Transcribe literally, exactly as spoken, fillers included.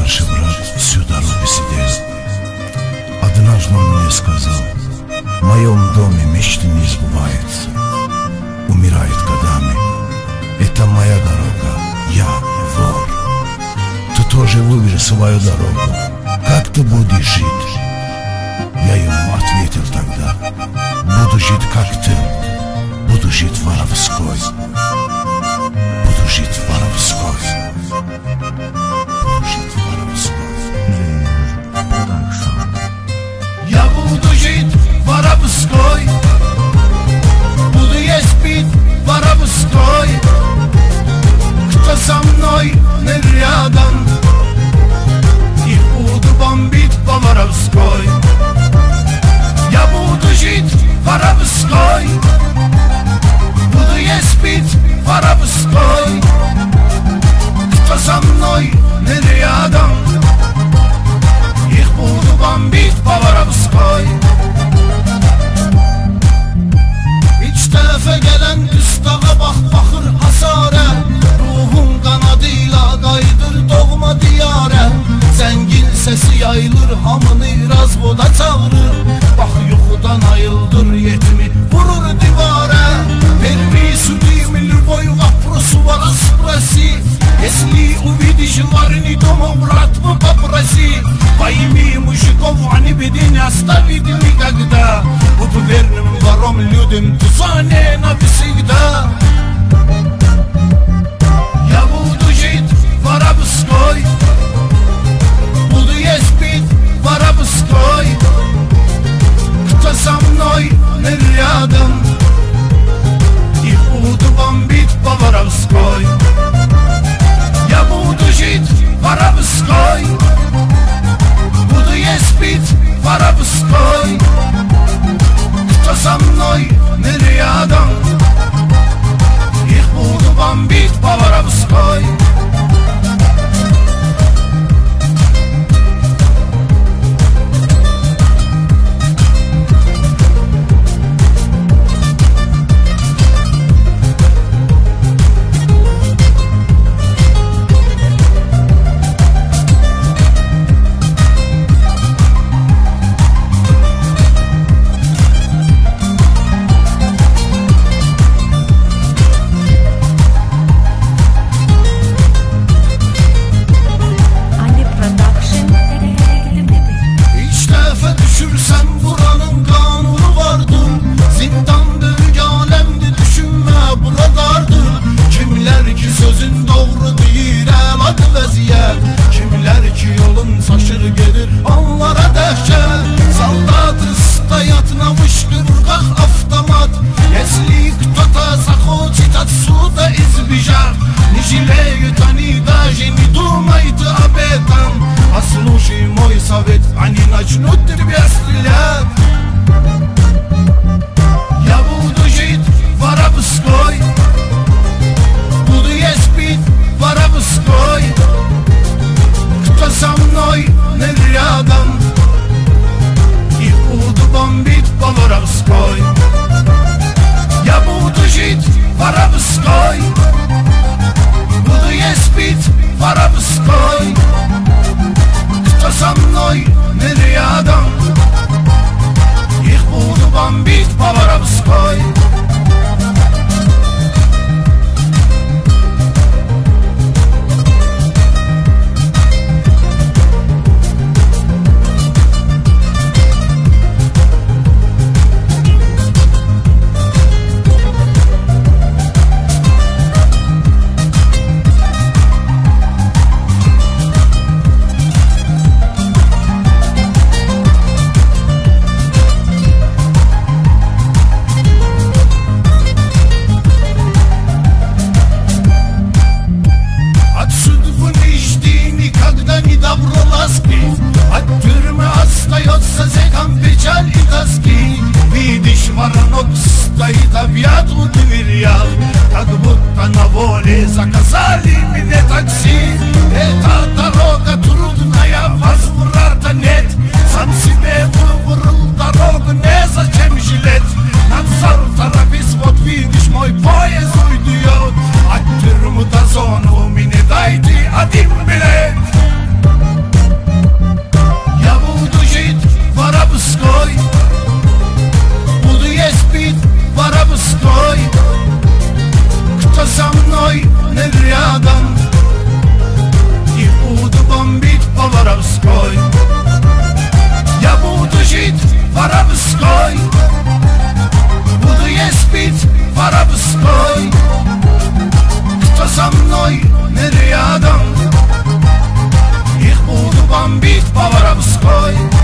старший брат всю дорогу сидел. Однажды он мне сказал: в моем доме мечты не сбываются, умирают годами. Это моя дорога, я вор. Ты тоже выбери свою дорогу, как ты будешь жить? Я ему ответил тогда: буду жить как ты, буду жить воровской, буду жить воровской, буду жить воровской. Я буду жить воровской, буду есть пить воровской. Кто со мной не рядом, их буду бомбить по-воровской. Я буду жить воровской, буду есть пить воровской. Кто со мной не рядом, их буду бомбить по-воровской. Üç defa gelen üstağa bak bakır hasara, ruhun kanadıyla kaydır doğma diyara. Zengin sesi yayılır, hamını razvoda çağırır. Bak yuxudan ayıldır yetimi, vurur divara. Pervi sudimil boyu vaprosu var asprasi. Если увидишь варни дома, брат, мы попроси. Пойми, мужиков они беды не оставит никогда. Буду верным вором людям, тузане навсегда. Я буду жить воровской, буду есть пить воровской. Кто со мной не рядом, их буду бомбить по-воровской. Я буду жить воровской, буду есть пить воровской. Кто со мной не рядом, их буду бомбить по-воровской. Заказали мне такси. Эта дорога трудная, возврата нет. Сам себе выбрал дорогу, незачем жалеть. Надзор, торопись, вот видишь, мой поезд уйдет. От тюрьмы до зоны мне дайте один билет. Воровской. Я буду жить воровской, буду есть пить воровской. Кто со мной не рядом, их буду бомбить по воровской.